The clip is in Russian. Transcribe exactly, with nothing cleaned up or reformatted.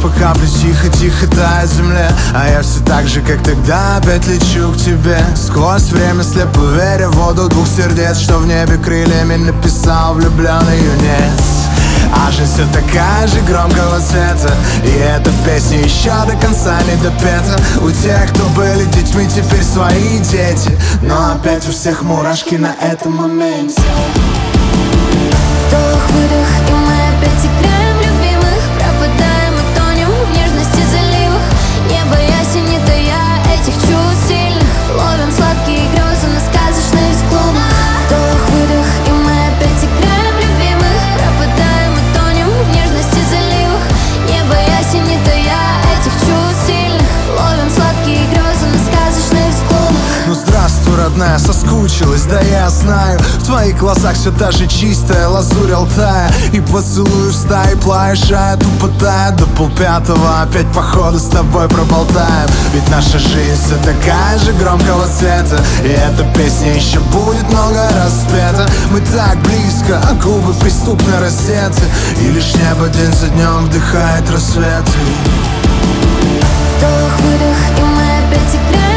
по капле тихо-тихо тает в земле. А я все так же, как тогда, опять лечу к тебе. Сквозь время слепо веря в воду двух сердец, что в небе крыльями написал влюбленный юнец. А жизнь все такая же громкого цвета, и эта песня еще до конца не допета. У тех, кто были детьми, теперь свои дети, но опять у всех мурашки на этом моменте. Вдох-выдох, и мы опять играем любимых, пропадаем и тонем в нежности заливах. Небо ясень, не тая этих чувств сильных, ловим сладкие грезы на сказочных склонах. Вдох-выдох, и мы опять играем любимых, пропадаем и тонем в нежности заливах. Небо ясень, не тая этих чувств сильных, ловим сладкие грезы на сказочных склонах. Ну здравствуй, родная, соскучилась, да я знаю. В твоих глазах все та же чистая лазурь Алтая. И поцелуй в стае плаешь, тупо тает. До полпятого опять походу с тобой проболтаем. Ведь наша жизнь все такая же громкого цвета, и эта песня еще будет много раз спета. Мы так близко, а губы преступно раздеты, и лишь небо день за днем вдыхает рассветы. Вдох-выдох, и мы опять играем